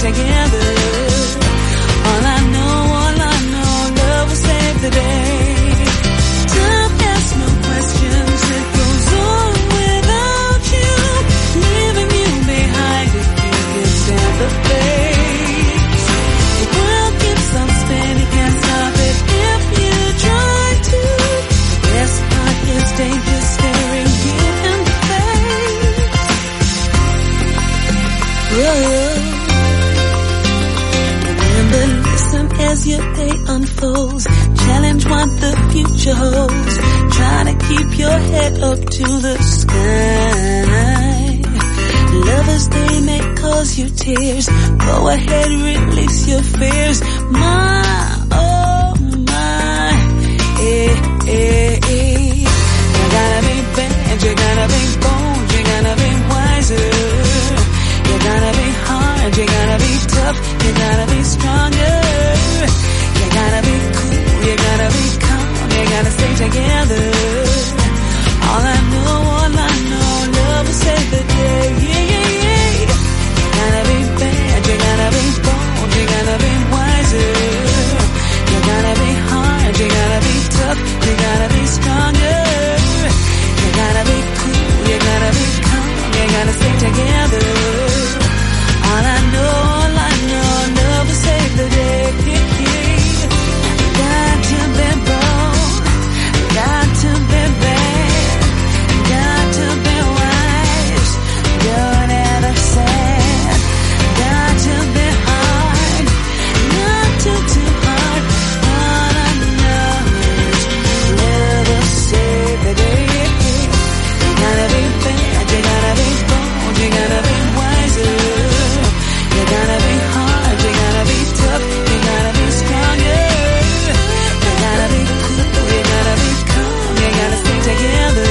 together. All I know, love will save the day. Time asks no questions, it goes on without you, leaving you behind if you can stand the pace. The world keeps on spinning, can't stop it if you try to. The best part is danger staring you in the face. Remember, listen as your day unfolds. Challenge what the future holds. Try to keep your head up to the sky. Lovers, they may cause you tears. Go ahead, release your fears. My, oh my, You gotta be bad, you gotta be bold, you gotta be wiser. You gotta be hard, you gotta be tough, you gotta be stronger. You gotta be cool, you gotta be calm, you gotta stay together. All I know, love will save the day. You gotta be bad, you gotta be bold, you gotta be wiser. You gotta be hard, you gotta be tough, you gotta be stronger. You gotta be cool, you gotta be calm, you gotta stay together. All I know, love will save the day. Got to be bold, got to be bad, got to be wise, don't ever sad. Got to be hard, not too hard. All I know is love will save the day. You gotta be bad, you gotta be bold, you gotta be wiser. You gotta be hard, you gotta be tough, you gotta be stronger. You gotta be cool, you gotta be calm, you gotta stay together.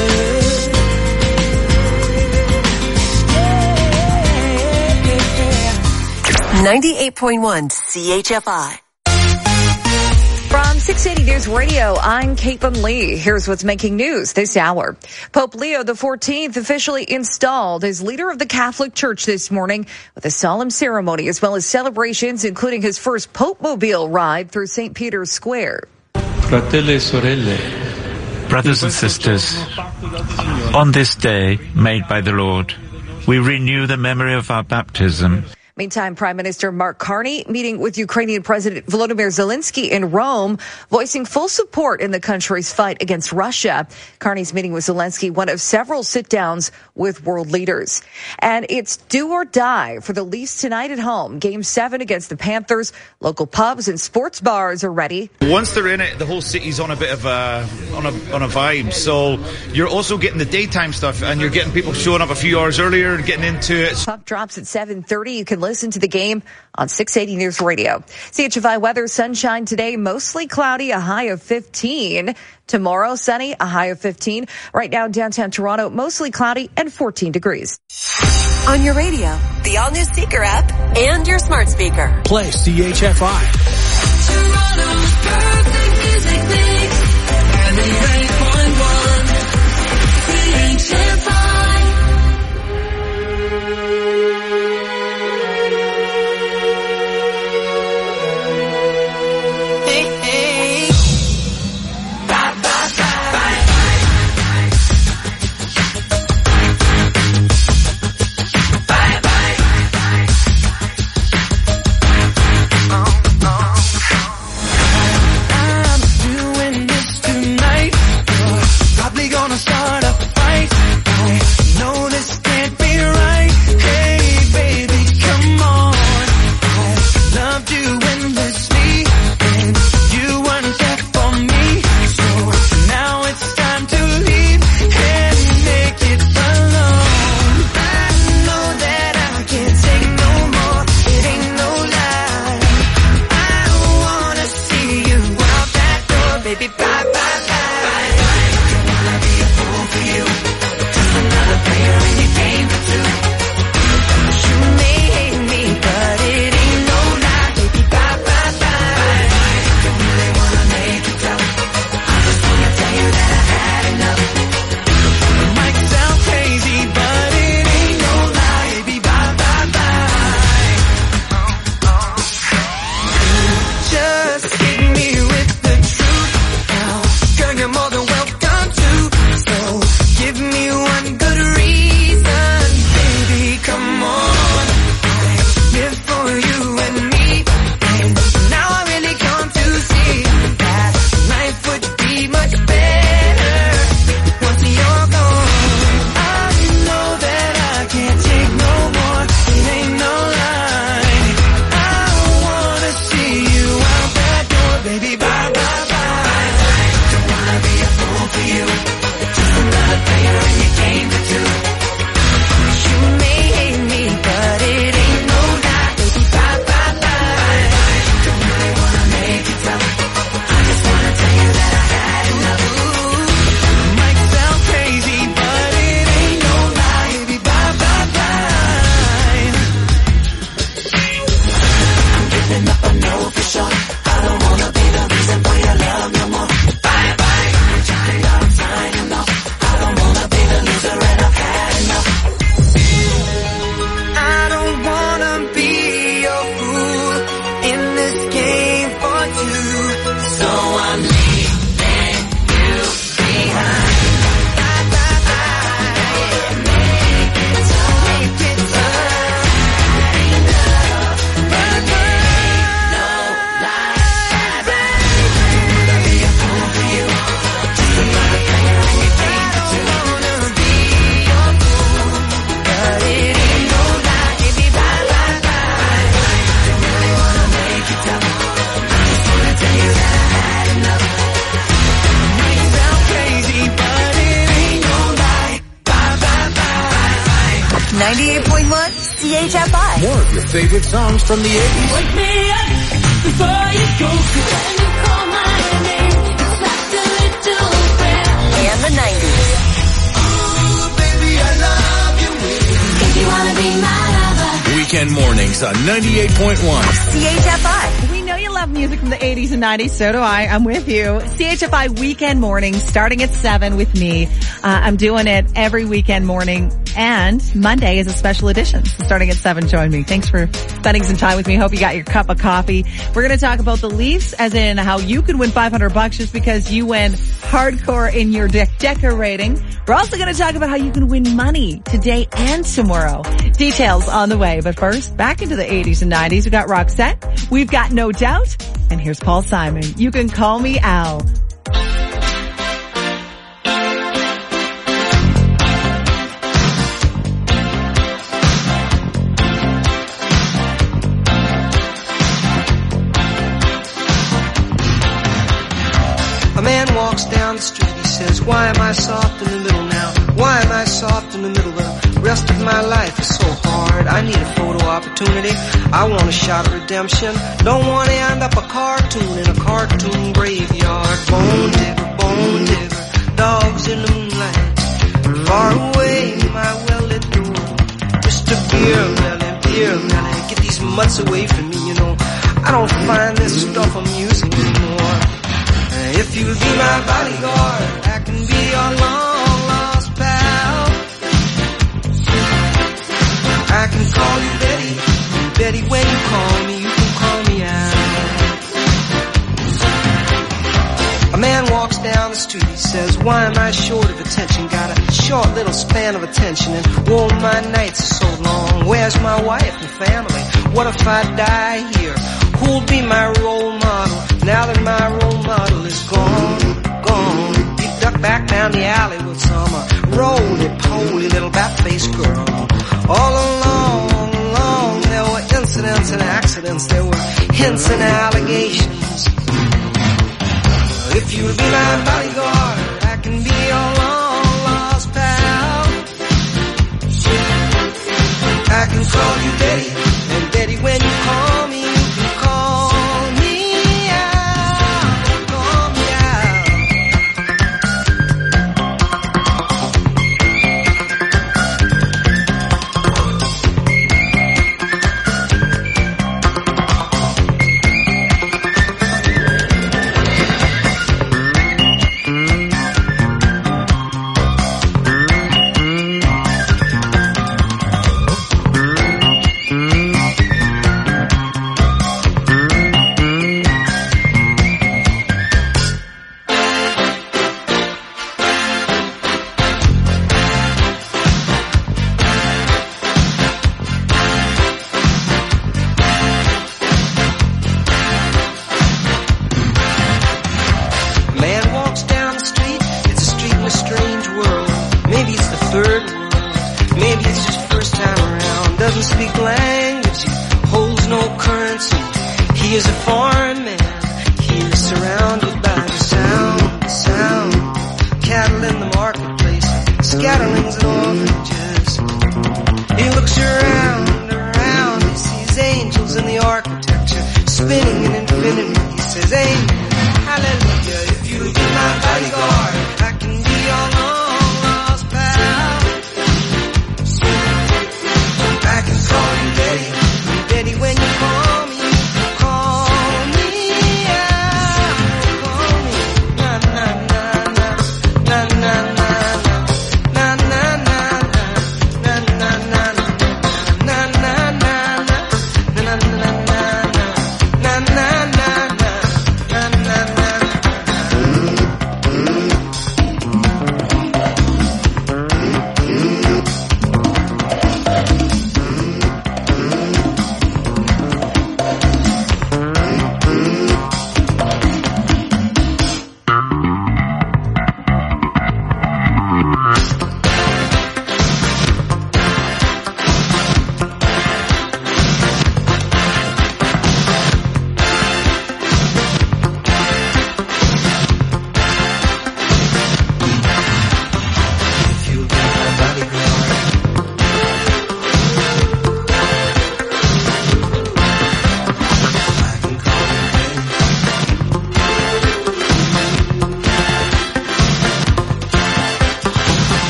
98.1 CHFI. From 680 News Radio, I'm Caitlin Lee. Here's what's making news this hour. Pope Leo XIV officially installed as leader of the Catholic Church this morning with a solemn ceremony as well as celebrations, including his first Pope-mobile ride through St. Peter's Square. Brothers and sisters, on this day made by the Lord, we renew the memory of our baptism. Meantime, Prime Minister Mark Carney meeting with Ukrainian President Volodymyr Zelensky in Rome, voicing full support in the country's fight against Russia. Carney's meeting with Zelensky, one of several sit-downs with world leaders. And it's do or die for the Leafs tonight at home. Game 7 against the Panthers. Local pubs and sports bars are ready. Once they're in it, the whole city's on a bit of a vibe. So you're also getting the daytime stuff, and you're getting people showing up a few hours earlier and getting into it. Puck drops at 7:30. You can listen to the game on 680 News Radio. CHFI weather, sunshine today, mostly cloudy, a high of 15. Tomorrow, sunny, a high of 15. Right now in downtown Toronto, mostly cloudy and 14 degrees. On your radio, the all-new Seeker app, and your smart speaker. Play CHFI. Toronto's perfect music mix. 98.1 CHFI. 98.1 CHFI. More of your favorite songs from the 80s. Wake me up before you go. When you call my name, it's like a little prayer. And the 90s. Ooh, baby, I love you. If you wanna be my lover. Weekend mornings on 98.1 CHFI. We know you love music from the 80s and 90s. So do I. I'm with you. CHFI Weekend Mornings starting at 7 with me. I'm doing it every weekend morning, and Monday is a special edition. So starting at 7, join me. Thanks for spending some time with me. Hope you got your cup of coffee. We're going to talk about the Leafs, as in how you could win $500 just because you went hardcore in your decorating. We're also going to talk about how you can win money today and tomorrow. Details on the way. But first, back into the 80s and 90s. We've got Roxette. We've got No Doubt. And here's Paul Simon. You can call me Al. A man walks down the street, he says, why am I soft in the middle now? Why am I soft in the middle? The rest of my life is so hard. I need a photo opportunity. I want a shot of redemption. Don't want to end up a cartoon in a cartoon graveyard. Bone digger, dogs in the moonlight. Far away, my well-lit door. Mr. Beer Melly, get these mutts away from me, you know. I don't find this stuff amusing anymore. If you'll be my bodyguard, I can be your long-lost pal. I can call you Betty. Betty, when you call me, you can call me out. A man walks down the street, he says, why am I short of attention? Got a short little span of attention, and whoa, my nights are so long. Where's my wife and family? What if I die here? Who'll be my role model? Now that my role model is gone. You duck back down the alley with some roly-poly little bat-faced girl. All along, there were incidents and accidents. There were hints and allegations. If you'll be my bodyguard, I can be your long-lost pal. I can call you Betty, and Betty, when you call me, you can call me out. Call me out.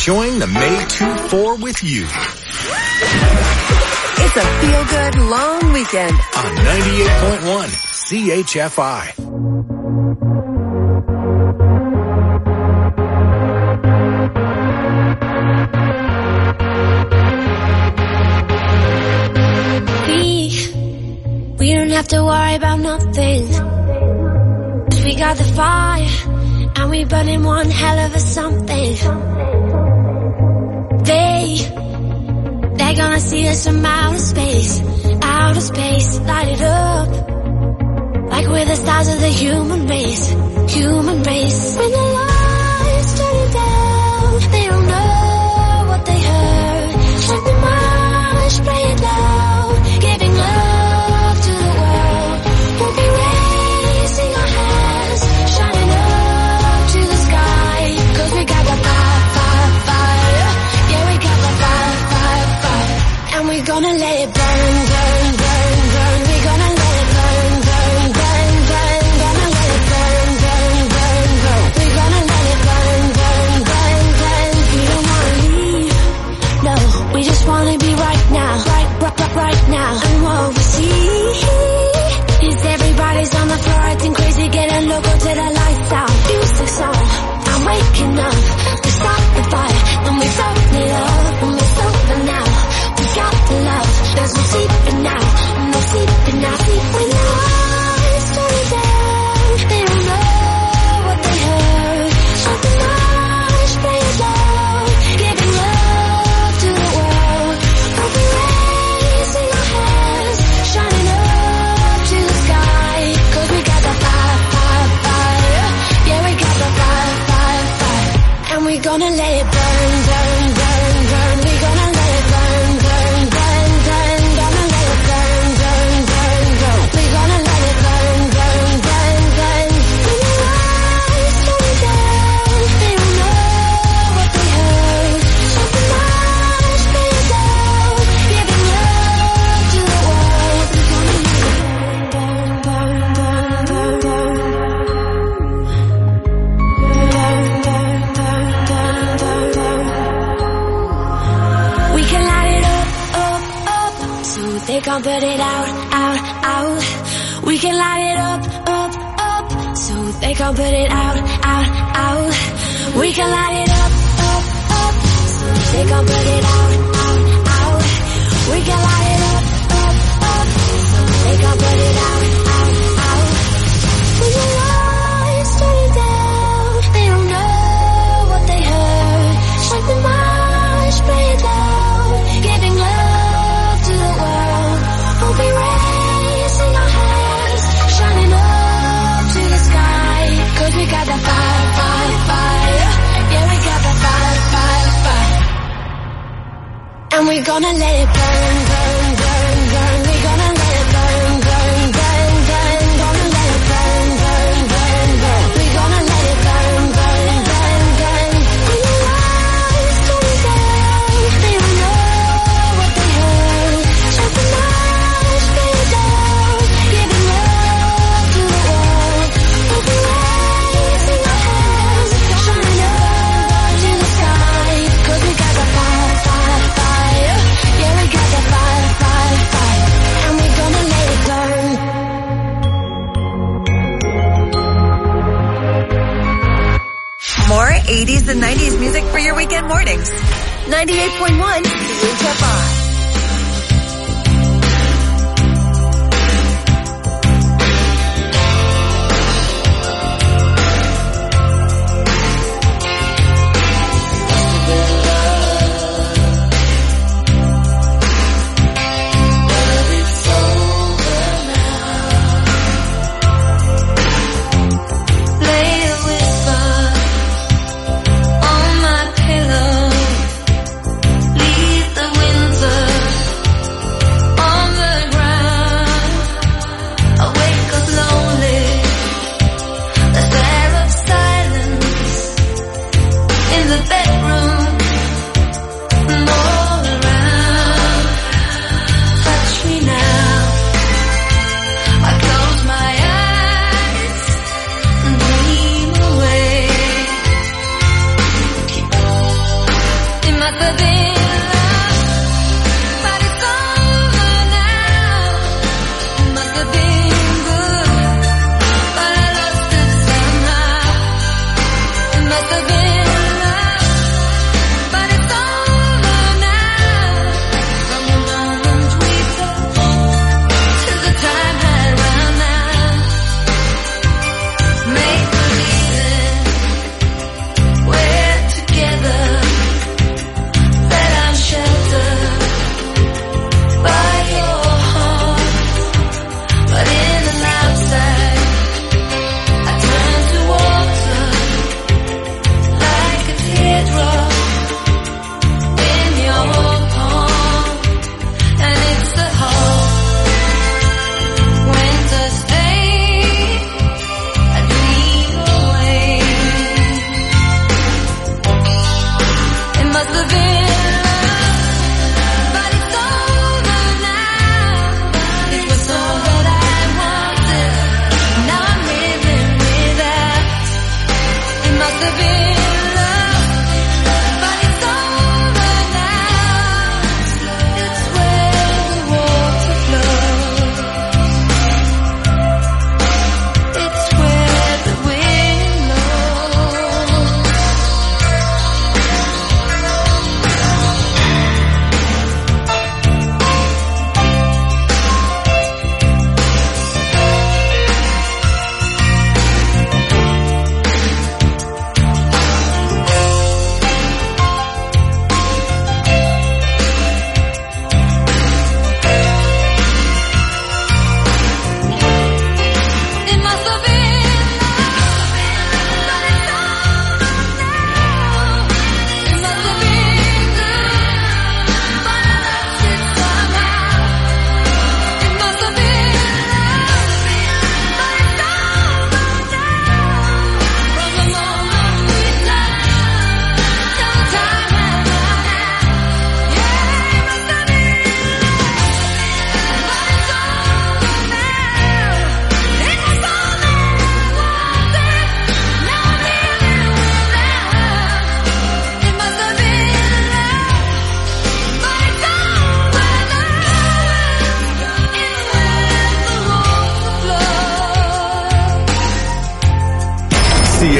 enjoying the May 2-4 with you. It's a feel-good long weekend on 98.1 CHFI. We don't have to worry about nothing. 'Cause we got the fire and we burning one hell of a something. They're gonna see us from outer space, light it up like we're the stars of the human race. When the lights turn down, they don't know what they heard. Shut the marsh, play it loud, giving love to the world. We'll be raising our hands, shining up to the sky. 'Cause we got the fire. Yeah, we got the fire. And we're gonna let it burn. We're gonna let it burn. Gonna let it burn. We're gonna let it burn. We don't wanna leave. No, we just wanna be right now. Right now. And what we see is everybody's on the floor acting crazy, getting local till the lights out. Music's on. I'm waking up. We start the fire, and we felt the love, and we're sober now. We got the love. There's no sleeping now. No sleeping now. When the lights turn down, they don't know what they heard. Shut the marsh, play it loud, giving love to the world. We'll be raising our hands, shining up to the sky. 'Cause we got the fire. Yeah, we got the fire. And we're gonna let it burn. We're gonna let it burn. Gonna let it burn. We're gonna let it burn. When the lights turn down, they don't know what they heard. Shut the marsh, play it loud, giving love to the world. We're gonna let it burn. We can light it up, so they can't put it out. We can light it up, so they can't put it out. We can light it up, so they can't put it out. We can light it up, so they can't put it out. When the lights turn down, they don't know what they heard. Shut the marsh, play it loud, giving love to the world. We'll be raising our hands, shining up to the sky. 'Cause we got the fire. Yeah, we got the fire. And we're gonna let it burn. We're gonna let it burn. Gonna let it burn. We're gonna let it burn. When the lights turn down, they don't know what they heard. Shut the marsh, play it loud, giving love to the world. We'll be raising our hands, shining up to the sky. 'Cause we got the fire. Yeah, we got the fire. And we're gonna let it burn. More 80s and 90s music for your weekend mornings. 98.1 CHFI. Lay a whisper on my pillow. Leave the winter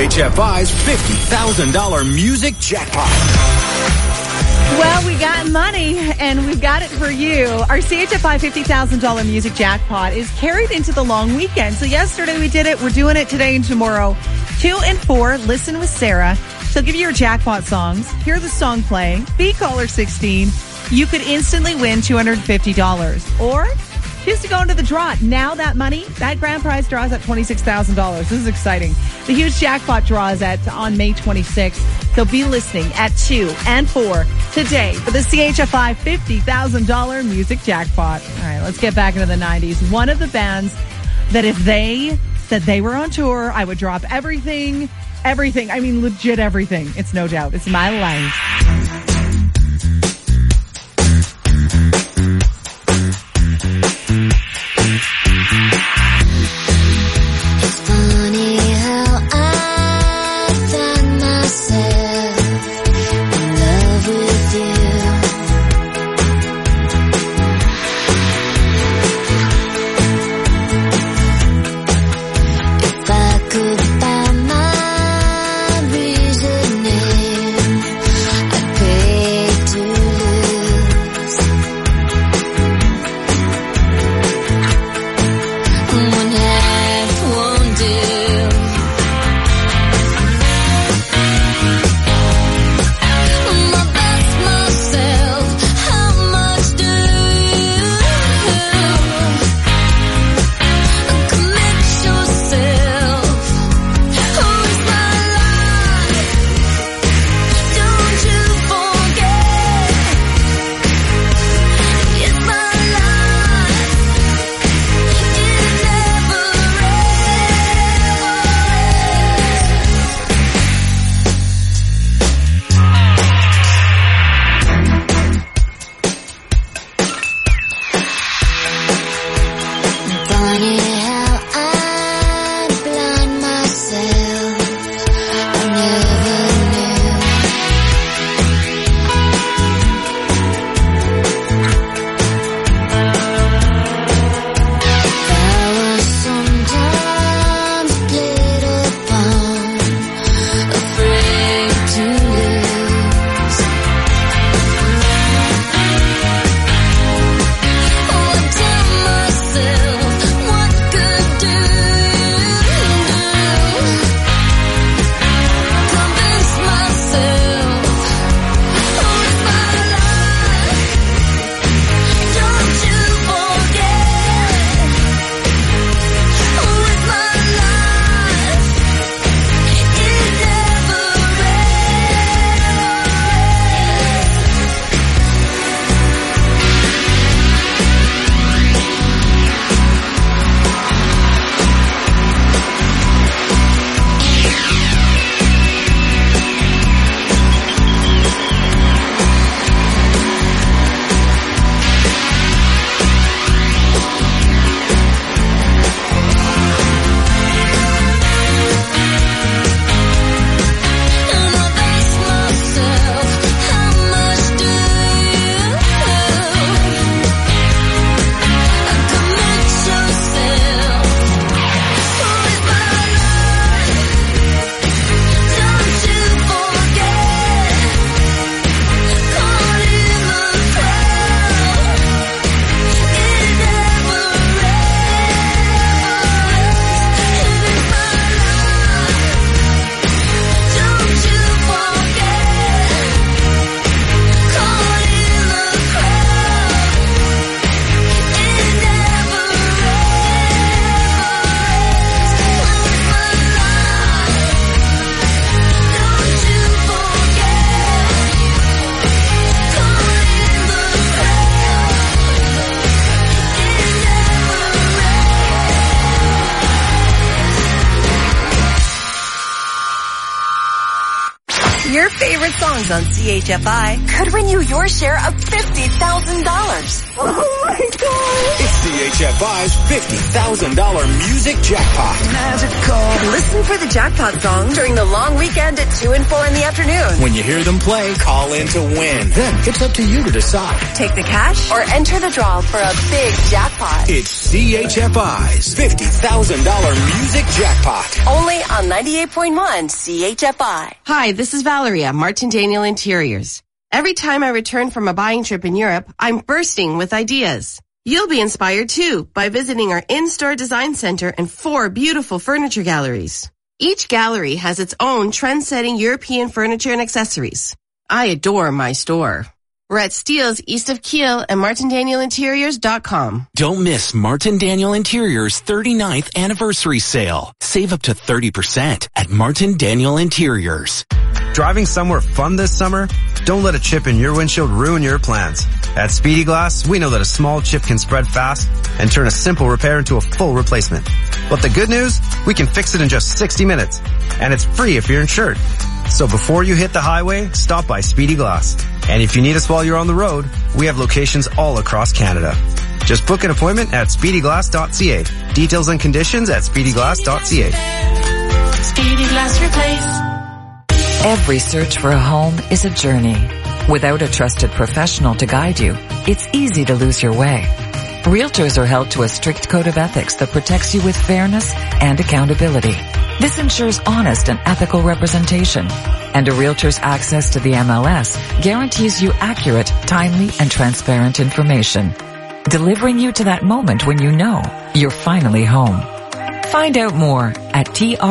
CHFI's $50,000 music jackpot. Well, we got money, and we've got it for you. Our CHFI $50,000 music jackpot is carried into the long weekend. So yesterday we did it. We're doing it today and tomorrow. 2 and 4, listen with Sarah. She'll give you your jackpot songs. Hear the song play. Be caller 16. You could instantly win $250. Or choose to go into the draw. Now that money, that grand prize draws at $26,000. This is exciting. The huge jackpot draw is on May 26th. So be listening at 2 and 4 today for the CHFI $50,000 music jackpot. All right, let's get back into the 90s. One of the bands that if they said they were on tour, I would drop everything. I mean, legit everything. It's No Doubt. It's My Life. I songs on CHFI could win you your share of $50,000. Oh my God! It's CHFI's $50,000 music jackpot. Magical. Listen for the jackpot song during the long weekend at 2 and 4 in the afternoon. When you hear them play, call in to win. Then it's up to you to decide. Take the cash or enter the draw for a big jackpot. It's CHFI's $50,000 music jackpot. Only on 98.1 CHFI. Hi, this is Valeria, Martin Daniel Interiors. Every time I return from a buying trip in Europe, I'm bursting with ideas. You'll be inspired too by visiting our in-store design center and 4 beautiful furniture galleries. Each gallery has its own trend-setting European furniture and accessories. I adore my store. We're at Steele's east of Kiel and martindaniel.interiors.com. Don't miss Martin Daniel Interiors' 39th anniversary sale. Save up to 30% at Martin Daniel Interiors. Driving somewhere fun this summer? Don't let a chip in your windshield ruin your plans. At Speedy Glass, we know that a small chip can spread fast and turn a simple repair into a full replacement. But the good news? We can fix it in just 60 minutes. And it's free if you're insured. So before you hit the highway, stop by Speedy Glass. And if you need us while you're on the road, we have locations all across Canada. Just book an appointment at speedyglass.ca. Details and conditions at speedyglass.ca. Speedy Glass Replace. Every search for a home is a journey. Without a trusted professional to guide you, it's easy to lose your way. Realtors are held to a strict code of ethics that protects you with fairness and accountability. This ensures honest and ethical representation. And a realtor's access to the MLS guarantees you accurate, timely, and transparent information, delivering you to that moment when you know you're finally home. Find out more at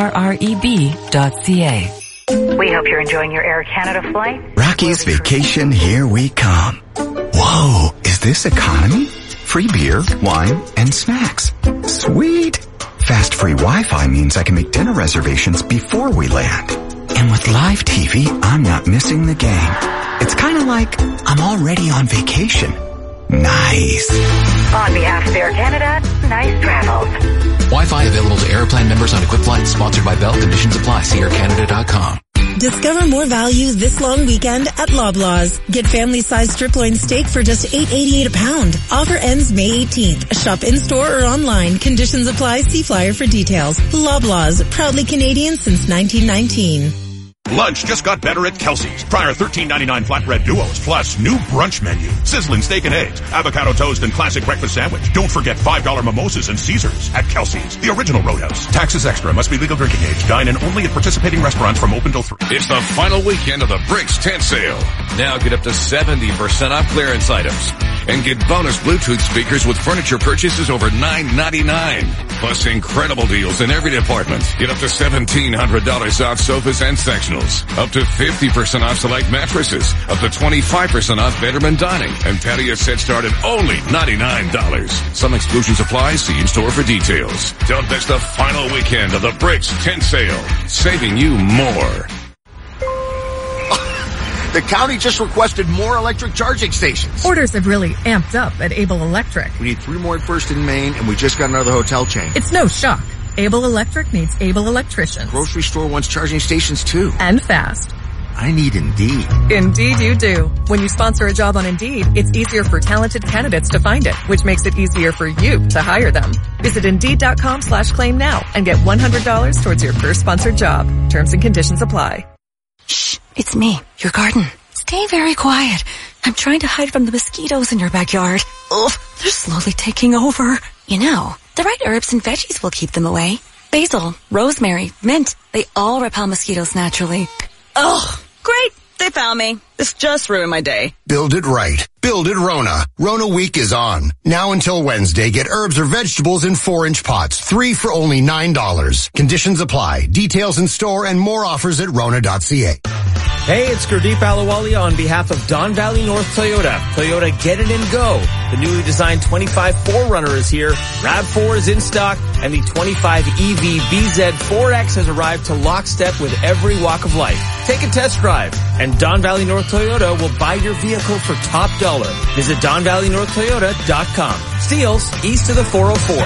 trreb.ca. We hope you're enjoying your Air Canada flight. Rocky's Vacation, here we come. Whoa, is this economy? Free beer, wine, and snacks. Sweet. Fast free Wi-Fi means I can make dinner reservations before we land. And with live TV, I'm not missing the game. It's kind of like I'm already on vacation. Nice. On behalf of Air Canada, nice travels. Wi-Fi available to Airplan members on equipped flights. Sponsored by Bell. Conditions apply. See aircanada.com. Discover more value this long weekend at Loblaws. Get family-sized strip loin steak for just $8.88 a pound. Offer ends May 18th. Shop in-store or online. Conditions apply. See flyer for details. Loblaws, proudly Canadian since 1919. Lunch just got better at Kelsey's. Try our $13.99 flatbread duos, plus new brunch menu. Sizzling steak and eggs, avocado toast, and classic breakfast sandwich. Don't forget $5 mimosas and Caesars at Kelsey's, the original Roadhouse. Taxes extra. Must be legal drinking age. Dine in only at participating restaurants from open till 3. It's the final weekend of the Bricks tent sale. Now get up to 70% off clearance items. And get bonus Bluetooth speakers with furniture purchases over $9.99. Plus incredible deals in every department. Get up to $1,700 off sofas and sectionals. Up to 50% off select mattresses. Up to 25% off bedroom and dining. And patio sets start at only $99. Some exclusions apply. See in store for details. Don't miss the final weekend of the Bricks tent sale. Saving you more. The county just requested more electric charging stations. Orders have really amped up at Able Electric. We need 3 more at First in Maine, and we just got another hotel chain. It's no shock. Able Electric needs able electricians. Grocery store wants charging stations too. And fast. I need Indeed. Indeed you do. When you sponsor a job on Indeed, it's easier for talented candidates to find it, which makes it easier for you to hire them. Visit Indeed.com/claim now and get $100 towards your first sponsored job. Terms and conditions apply. Shh, it's me, your garden. Stay very quiet. I'm trying to hide from the mosquitoes in your backyard. Ugh, they're slowly taking over. You know, the right herbs and veggies will keep them away. Basil, rosemary, mint, they all repel mosquitoes naturally. Oh, great. They found me. This just ruined my day. Build it right. Build it Rona. Rona Week is on. Now until Wednesday, get herbs or vegetables in 4-inch pots. 3 for only $9. Conditions apply. Details in store and more offers at Rona.ca. Hey, it's Gurdeep Alawali on behalf of Don Valley North Toyota. Toyota Get It and Go. The newly designed 25 4Runner is here. RAV4 is in stock, and the 25 EV BZ4X has arrived to lockstep with every walk of life. Take a test drive, and Don Valley North Toyota will buy your vehicle for top dollar. Visit DonValleyNorthToyota.com. Steeles, east of the 404.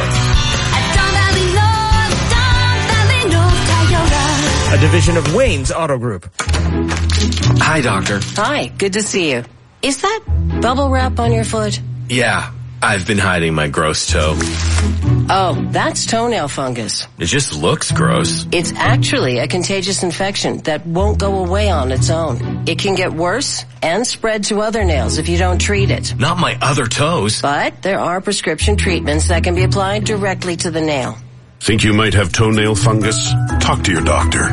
A division of Wayne's Auto Group. Hi, doctor. Hi, good to see you. Is that bubble wrap on your foot? Yeah, I've been hiding my gross toe. Oh, that's toenail fungus. It just looks gross. It's actually a contagious infection that won't go away on its own. It can get worse and spread to other nails if you don't treat it. Not my other toes. But there are prescription treatments that can be applied directly to the nail. Think you might have toenail fungus? Talk to your doctor.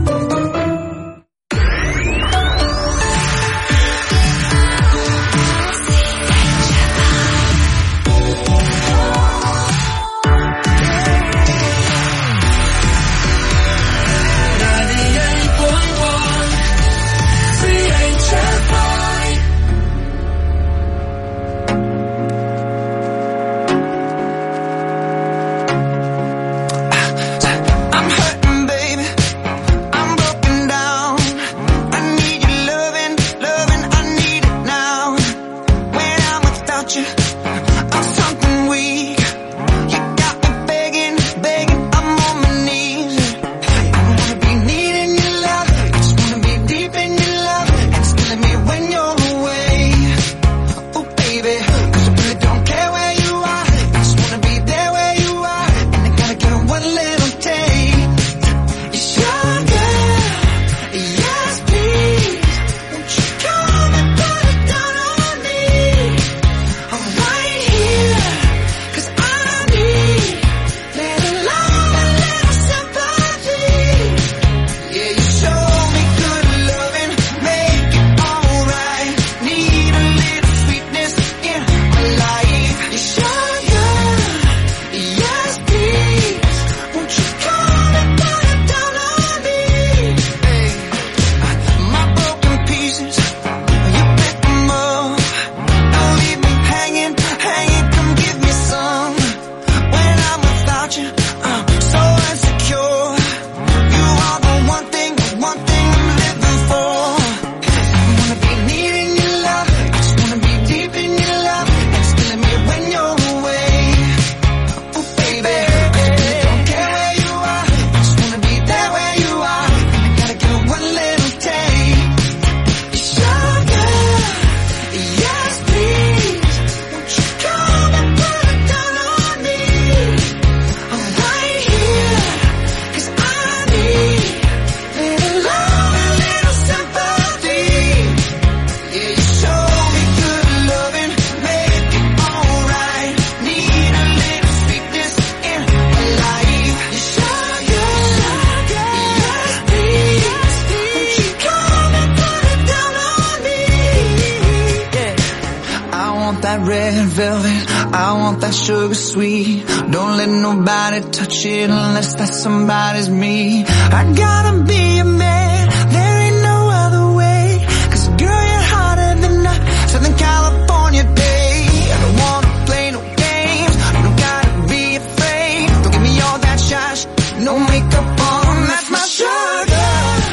Sugar sweet, don't let nobody touch it unless that somebody's me. I gotta be a man, there ain't no other way. 'Cause girl, you're hotter than a Southern California day. I don't wanna play no games, you don't gotta be afraid. Don't give me all that shy, no makeup on, that's my sugar.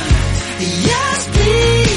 Yes, please.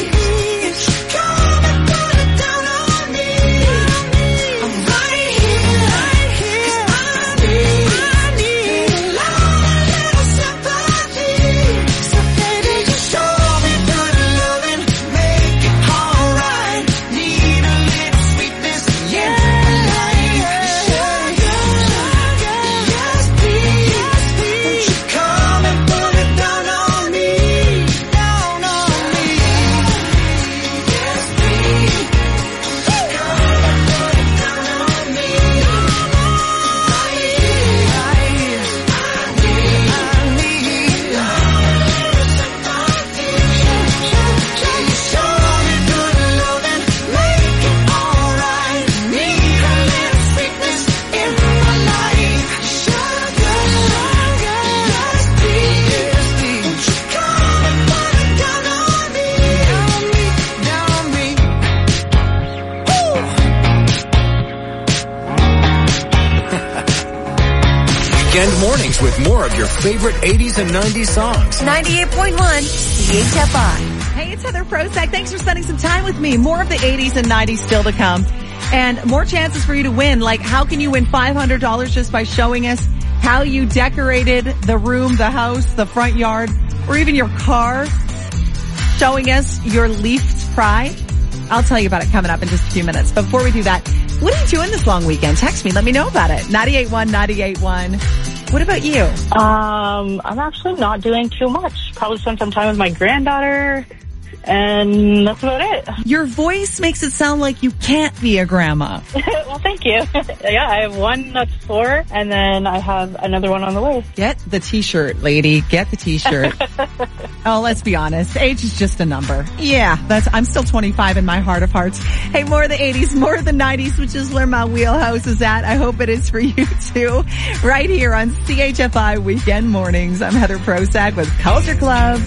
Mornings with more of your favorite 80s and 90s songs. 98.1 CHFI. Hey, it's Heather Prosack. Thanks for spending some time with me. More of the 80s and 90s still to come. And more chances for you to win. Like, how can you win $500 just by showing us how you decorated the room, the house, the front yard, or even your car? showing us your least pride? I'll tell you about it coming up in just a few minutes. But before we do that, what are you doing this long weekend? Text me. Let me know about it. 98.1, 98.1. What about you? I'm actually not doing too much. Probably spend some time with my granddaughter. And that's about it. Your voice makes it sound like you can't be a grandma. Well, thank you. Yeah, I have one that's 4, and then I have another one on the way. Get the t-shirt, lady. Get the t-shirt. Oh, let's be honest. Age is just a number. Yeah, I'm still 25 in my heart of hearts. Hey, more of the 80s, more of the 90s, which is where my wheelhouse is at. I hope it is for you too. Right here on CHFI Weekend Mornings. I'm Heather Prosack with Culture Club.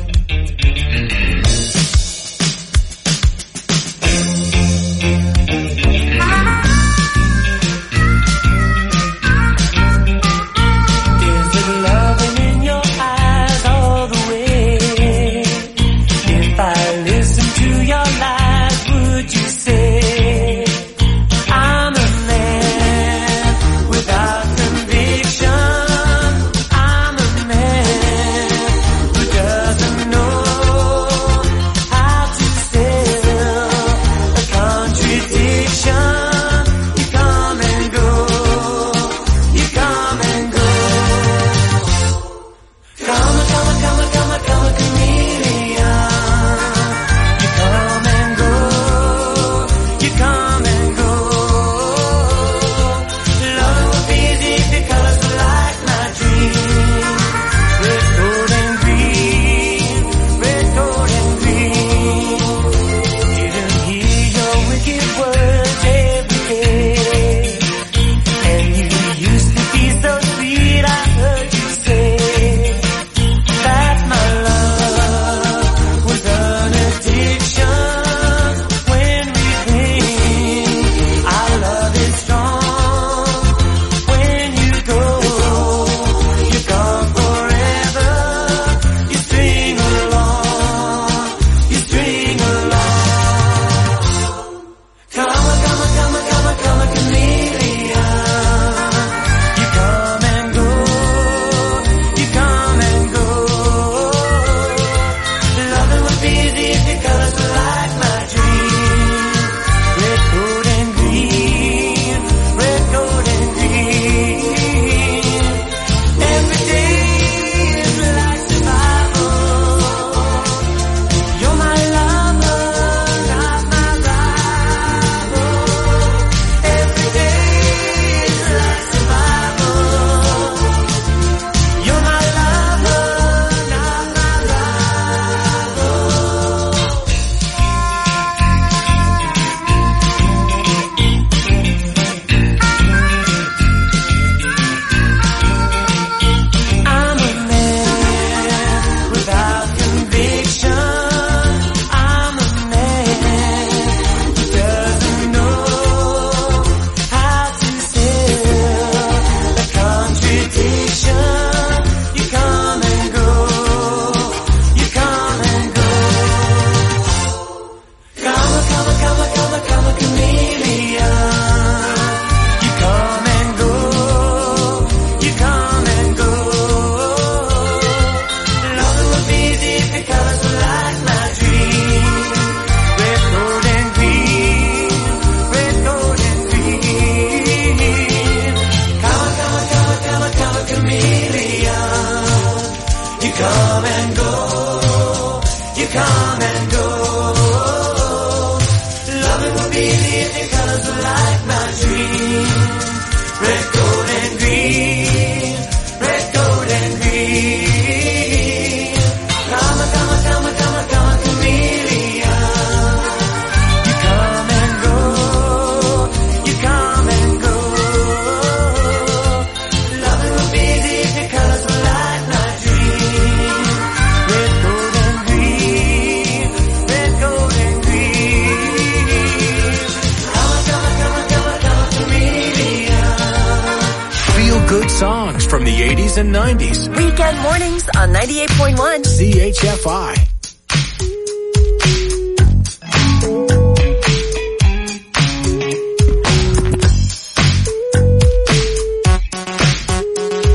Songs from the 80s and 90s. Weekend mornings on 98.1 CHFI.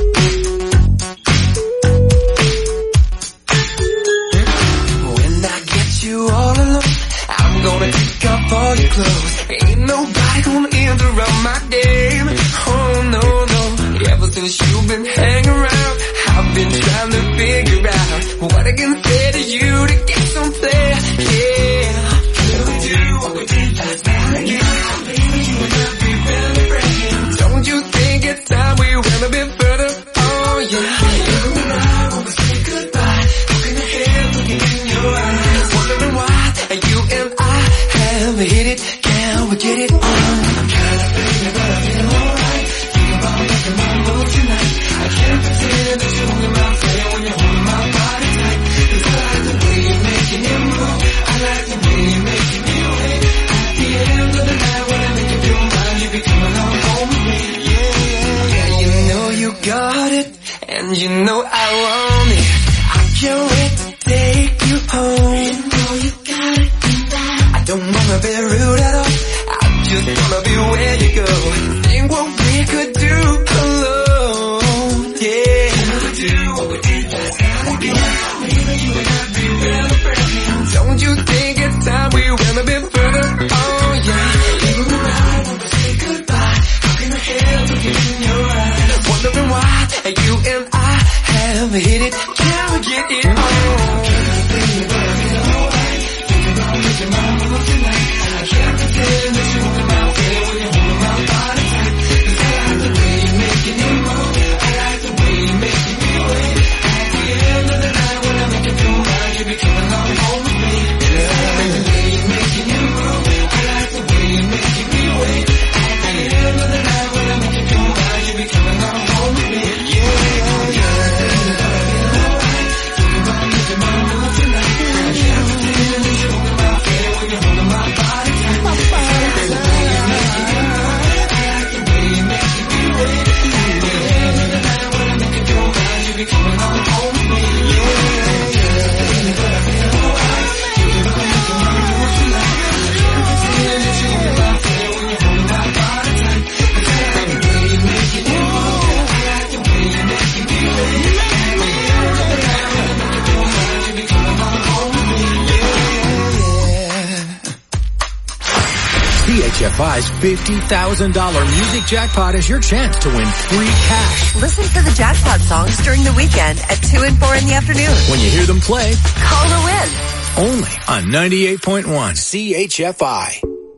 When I I gonna interrupt my game? Oh no, no. Ever since you've been hanging around, I've been trying to figure out what I can say to you to get some play. Yeah. Can we do what we did last night again? Baby, you and I be really breaking. Don't you think it's time we went a bit further? Oh yeah. You and I wanna say goodbye. Looking ahead, looking in your eyes, wondering why you and I have hit it. Can we get it on? I'm kinda thinking, but I feel alright. Think about making my move tonight. I can't pretend that you're in my face when you're holding my body tight. 'Cause I like the way you're making it move. I like the way you're making me wait. At the end of the night when I make you feel mine, you be coming on home with me. Yeah, yeah, yeah. You know you got it, and you know I want it. I can't wait to take you home. You know you got it, and I don't wanna be rude at all. I just wanna be where you go. Think what we could do alone. Yeah. Can we do what we did last night again? Maybe you and I be really breaking. Don't you think it's time we went a bit further? Oh yeah. You and I wanna say goodbye. Looking ahead, looking in your eyes, wondering why you and I have hit it. Can we get it on? Thinking about it alright. Thinking about making my move tonight. I can't pretend that you're in my way when you're holding my body tight. 'Cause I like the way you're making it move. I like the way you're making me wait. At the end of the night when I make you feel right, you be coming on home with me. Yeah. I like the way you're making it move. I like the way you're making me wait. At the end of the night when I make you feel right, you be coming on home with me. Yeah, yeah, yeah. Thinking about making my move tonight. I can't pretend that you're in my way when you're holding my body tight. I like the way you're making it move. I like the way you're making me wait. At the end of the night when I make you feel right, you be coming on home with me. Yeah, yeah. Thinking about it alright. Thinking about making my move tonight. I can't pretend that you're in my way when you're holding my body tight. 'Cause I like the way you're making it move. I like the way you're making me wait. At the end of the night when I make you feel right, you be coming on home with me. Yeah, yeah. CHFI's $50,000 music jackpot is your chance to win free cash. Listen to the jackpot songs during the weekend at 2 and 4 in the afternoon. When you hear them play, call to win. Only on 98.1 CHFI.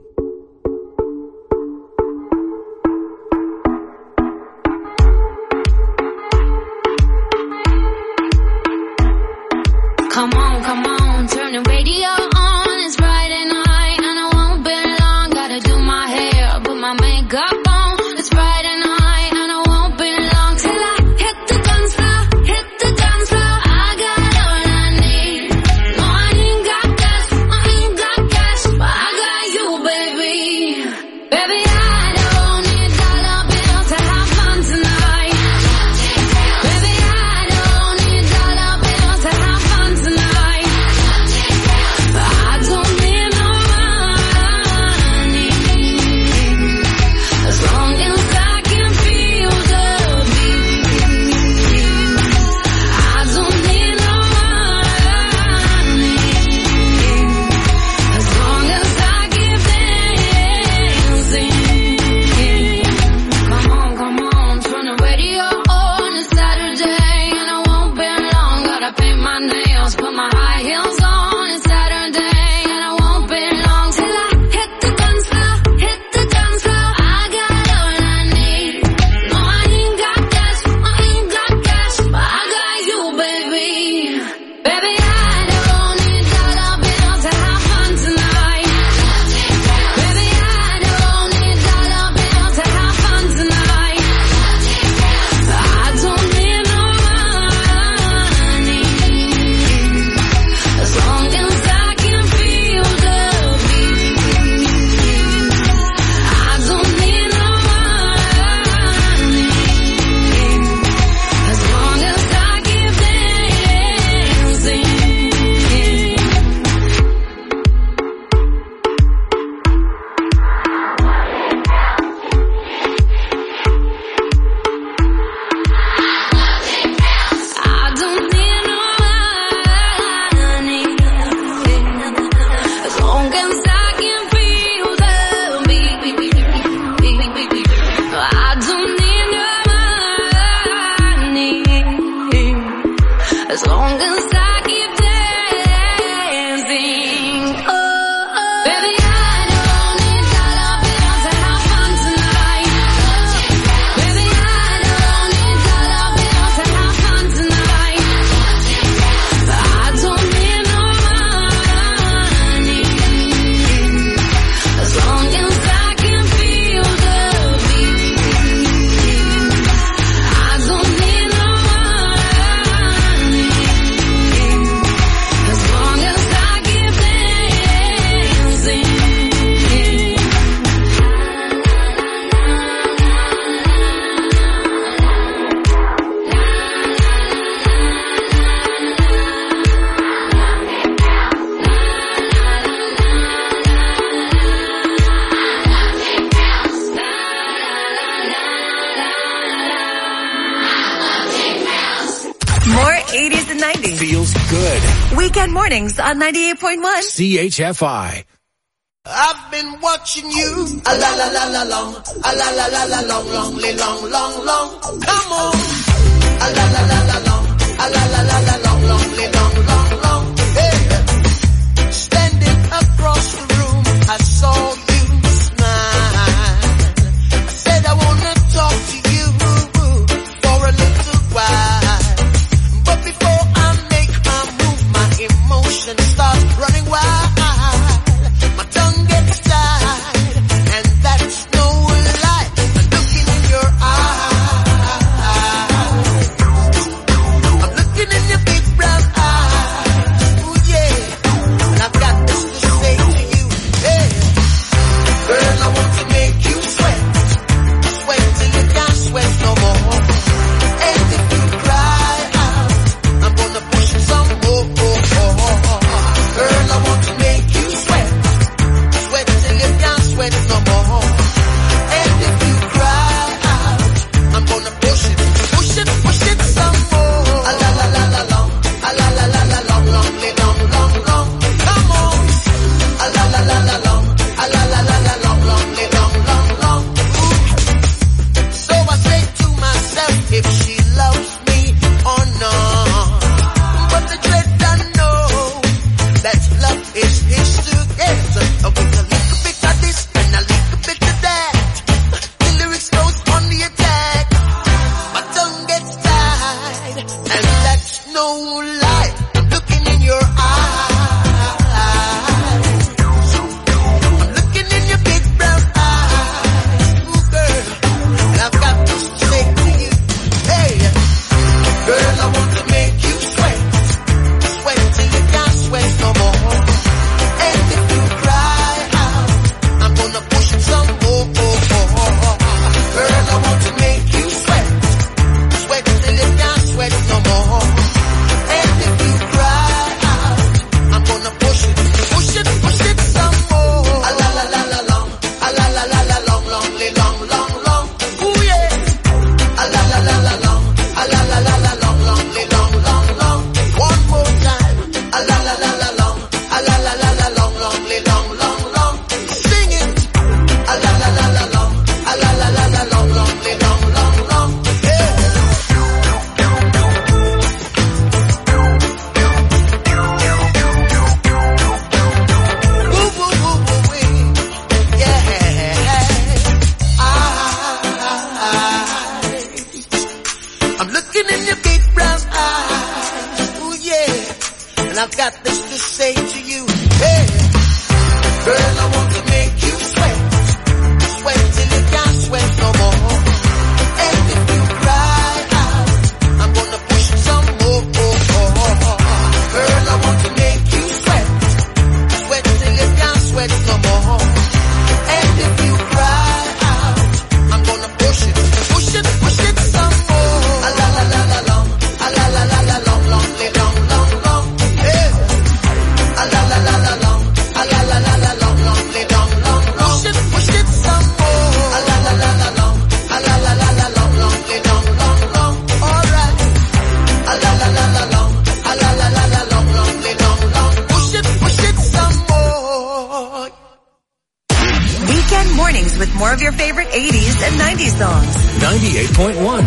Come on, turn the radio on. It's Friday night and I won't be long. Gotta do my hair, put my makeup on. It's Friday night and I won't be long till I hit the dance floor, hit the dance floor. I got all I need. No, I ain't got cash, but I got you, baby. Baby, I don't need dollar bills to have fun tonight. Baby, I don't need dollar bills to have fun tonight. I don't need no money, as long as I can feel the beat. I don't need no money, as long as I keep dancing. and 90s. Feels good. Weekend mornings on 98.1. CHFI. I've been watching you, a la la la la long, a la la la la long, long. Come on, a la la la la long, a la la la la long. Hey, standing across the room, I saw you smile. I said I wanna talk to you for a little while, but before I make my move, my emotions start running wild. With more of your favorite 80s and 90s songs. 98.1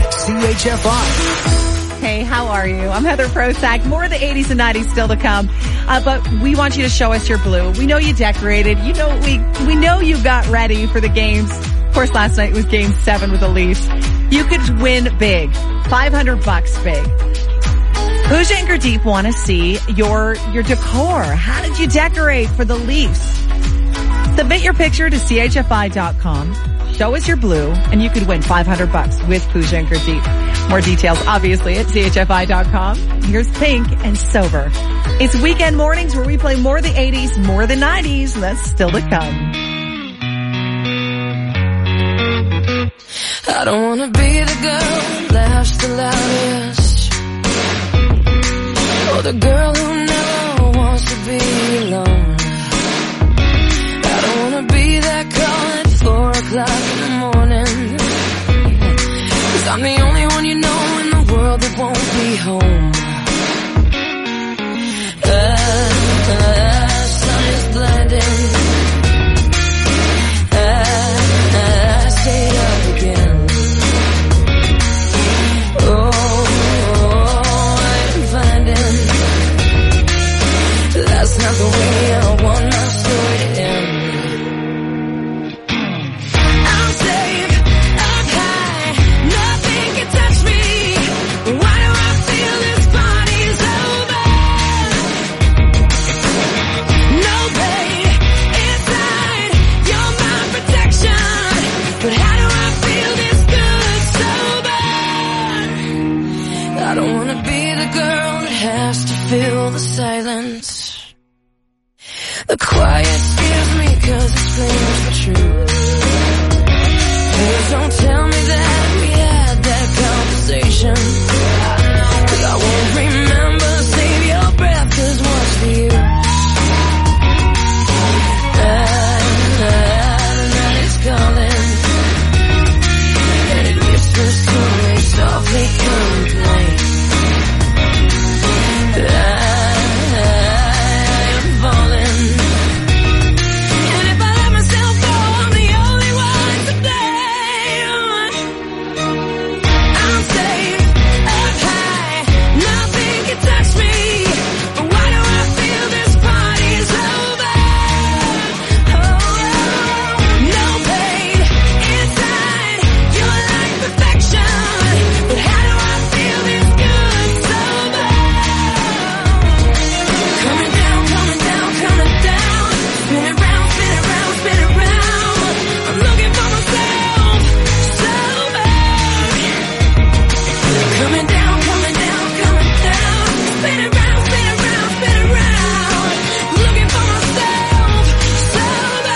CHFI. Hey, how are you? I'm Heather Prosack. More of the 80s and 90s still to come. But we want you to show us your blue. We know you decorated. You know, we know you got ready for the games. Of course, last night was game 7 with the Leafs. You could win big. $500 big. Pooja and Gurdeep want to see your decor. How did you decorate for the Leafs? Submit your picture to CHFI.com. Show us your blue, and you could win $500 with Pooja and Gurdeep. More details, obviously, at CHFI.com. Here's Pink and Sober. It's Weekend Mornings where we play more of the 80s, more of the 90s. That's still to come. I don't wanna be the girl who laughs the loudest, or the girl who never wants to be alone. Be that call at 4 o'clock in the morning, 'cause I'm the only one you know in the world that won't be home. sun is blinding. I stayed up again. I'm finding that's not the way I want my story to end. I'm safe up high, nothing can touch me. Why do I feel this body's over? No pain inside, you're my protection. But how do I feel this good sober? I don't wanna be the girl that has to fill the silence. The quiet scares me 'cause it screams the truth. Please don't tell me that we had that conversation. 'Cause I won't remember, save your breath, 'cause what's the use? The night is calling, and it whispers to me softly, complain. I'm falling, and if I let myself go, I'm the only one to blame. I'm safe up high, nothing can touch me. But why do I feel this party's over? No pain inside, you're like perfection. But how do I feel this good sober? Coming down, coming down, coming down. Spin it round, spin it round, spin it round. I'm looking for myself sober. Coming down, coming down, coming down. Spin it round, spin it round, spin it round. Looking for myself sober.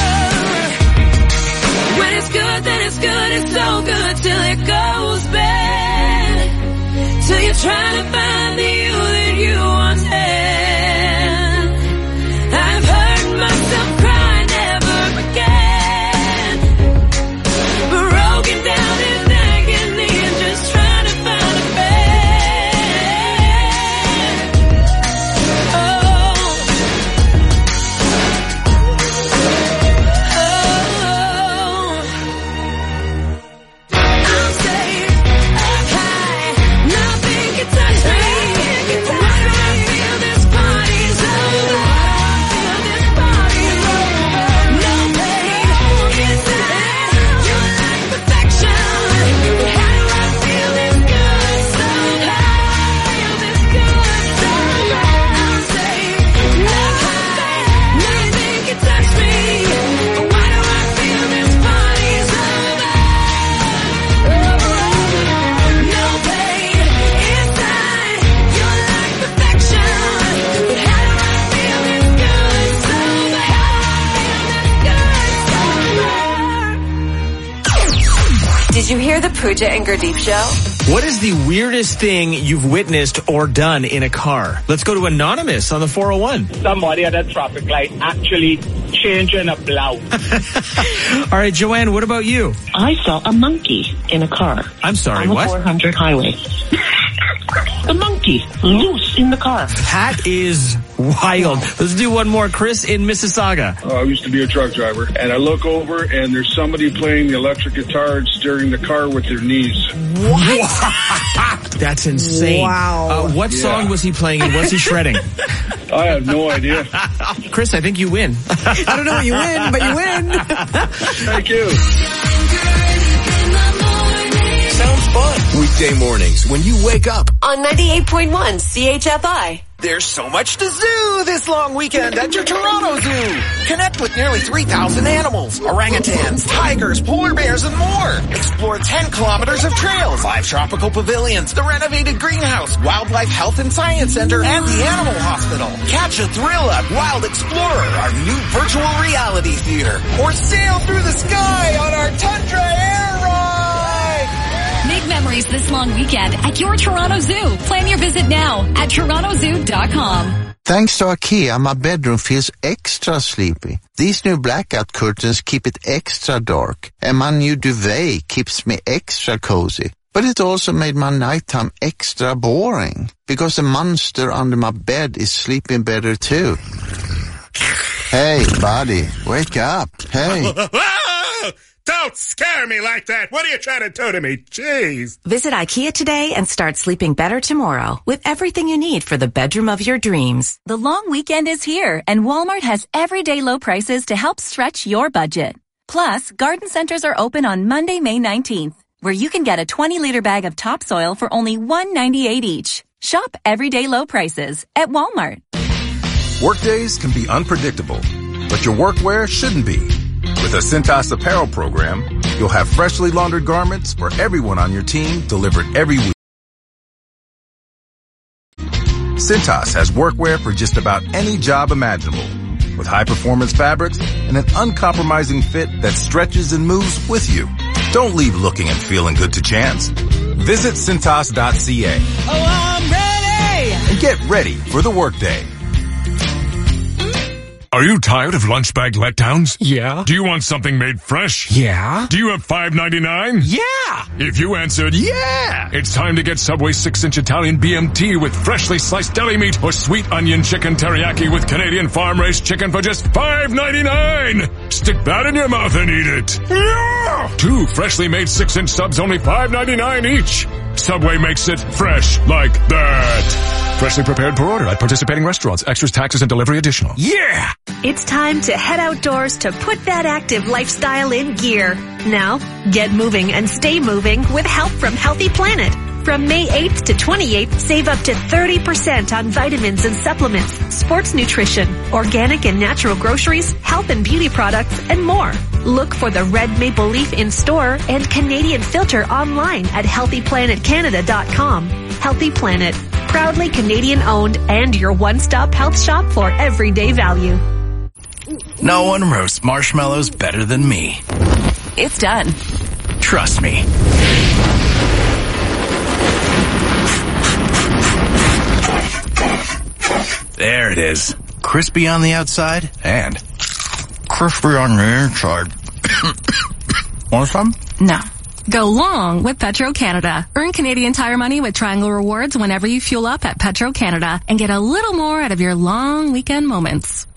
When it's good, then it's good. It's so good till it goes bad. Till you're trying to find the you that you once had. I've heard myself cry, never again. Broken down in agony and just trying to find a bed. I'm safe up high, nothing can touch me. Why do I feel this party's over? Feel this party's over. No pain inside, you're like perfection. But how do I feel this good somehow? Feel this good somehow. I'm safe up high, nothing can touch me. Why do I feel this party's over? No pain inside, you're like perfection. But how do I feel this good somehow? Did you hear the Pooja and Gurdeep show? What is the weirdest thing you've witnessed or done in a car? Let's go to Anonymous on the 401. Somebody at a traffic light actually changing a blouse. All right, Joanne, what about you? I saw a monkey in a car. I'm sorry, on the what? 400 highway. A monkey loose in the car. That is wild. Let's do one more. Chris in Mississauga. I used to be a truck driver, and I look over, and there's somebody playing the electric guitar and steering the car with their knees. What? That's insane. Wow. What song was he playing and was he shredding? I have no idea. Chris, I think you win. I don't know what you win, but you win. Thank you. Sounds fun. Weekday mornings when you wake up. On 98.1 CHFI. There's so much to zoo this long weekend at your Toronto Zoo. Connect with nearly 3,000 animals, orangutans, tigers, polar bears, and more. Explore 10 kilometers of trails, 5 tropical pavilions, the renovated greenhouse, Wildlife Health and Science Center, and the Animal Hospital. Catch a thrill at Wild Explorer, our new virtual reality theater, or sail through the sky on our Tundra Air Ride. Make memories this long weekend at your Toronto Zoo. Plan your visit now at torontozoo.com. Thanks to IKEA, my bedroom feels extra sleepy. These new blackout curtains keep it extra dark, and my new duvet keeps me extra cozy. But it also made my nighttime extra boring because the monster under my bed is sleeping better too. Hey, buddy, wake up. Hey. Don't scare me like that. What are you trying to do to me? Jeez. Visit IKEA today and start sleeping better tomorrow with everything you need for the bedroom of your dreams. The long weekend is here, and Walmart has everyday low prices to help stretch your budget. Plus, garden centers are open on Monday, May 19th, where you can get a 20-liter bag of topsoil for only $1.98 each. Shop everyday low prices at Walmart. Workdays can be unpredictable, but your workwear shouldn't be. With a Cintas apparel program, you'll have freshly laundered garments for everyone on your team delivered every week. Cintas has workwear for just about any job imaginable, with high-performance fabrics and an uncompromising fit that stretches and moves with you. Don't leave looking and feeling good to chance. Visit Cintas.ca. Oh, I'm ready! And get ready for the workday. Are you tired of lunch bag letdowns? Yeah. Do you want something made fresh? Yeah. Do you have $5.99? Yeah. If you answered yeah, it's time to get Subway 6-inch Italian BMT with freshly sliced deli meat or sweet onion chicken teriyaki with Canadian farm-raised chicken for just $5.99. Stick that in your mouth and eat it. Yeah. 2 freshly made 6-inch subs, only $5.99 each. Subway makes it fresh like that. Freshly prepared per order at participating restaurants. Extras, taxes, and delivery additional. Yeah! It's time to head outdoors to put that active lifestyle in gear. Now, get moving and stay moving with help from Healthy Planet. From May 8th to 28th, save up to 30% on vitamins and supplements, sports nutrition, organic and natural groceries, health and beauty products, and more. Look for the red maple leaf in store and Canadian filter online at healthyplanetcanada.com. Healthy Planet, proudly Canadian owned and your one-stop health shop for everyday value. No one roasts marshmallows better than me. It's done. Trust me. There it is. Crispy on the outside and crispy on the inside. Want some? No. Go long with Petro-Canada. Earn Canadian Tire money with Triangle Rewards whenever you fuel up at Petro-Canada and get a little more out of your long weekend moments.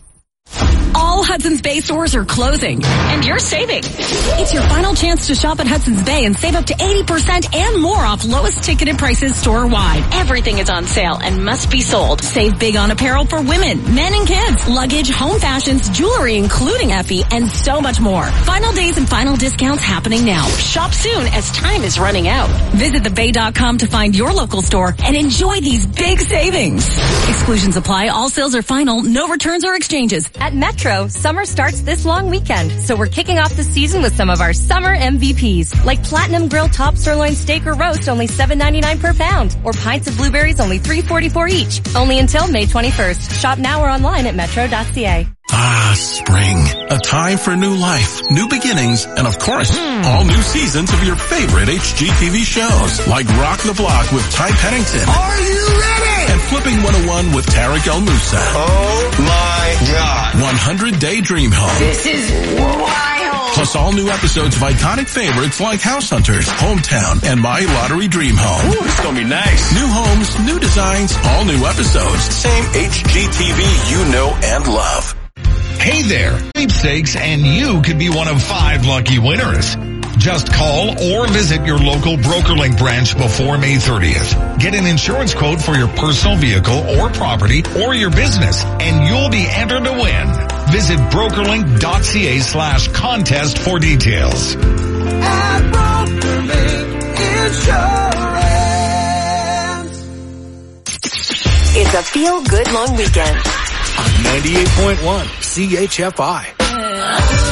All Hudson's Bay stores are closing, and you're saving. It's your final chance to shop at Hudson's Bay and save up to 80% and more off lowest ticketed prices store-wide. Everything is on sale and must be sold. Save big on apparel for women, men and kids, luggage, home fashions, jewelry including Effie, and so much more. Final days and final discounts happening now. Shop soon as time is running out. Visit thebay.com to find your local store and enjoy these big savings. Exclusions apply. All sales are final. No returns or exchanges. At Metro, summer starts this long weekend, so we're kicking off the season with some of our summer MVPs, like Platinum Grill Top Sirloin Steak or Roast, only $7.99 per pound, or Pints of Blueberries, only $3.44 each. Only until May 21st. Shop now or online at metro.ca. Ah, spring. A time for new life, new beginnings, and of course, all new seasons of your favorite HGTV shows, like Rock the Block with Ty Pennington. Are you ready? And Flipping 101 with Tarek El Moussa. Oh my God. 100-Day Dream Home. This is wild. Plus all new episodes of iconic favorites like House Hunters, Hometown, and My Lottery Dream Home. Ooh, this is gonna be nice. New homes, new designs, all new episodes. Same HGTV you know and love. Hey there, sweepstakes, and you could be one of 5 lucky winners. Just call or visit your local BrokerLink branch before May 30th. Get an insurance quote for your personal vehicle or property or your business, and you'll be entered to win. Visit brokerlink.ca/contest for details. At BrokerLink Insurance. It's a feel-good long weekend. 98.1 CHFI.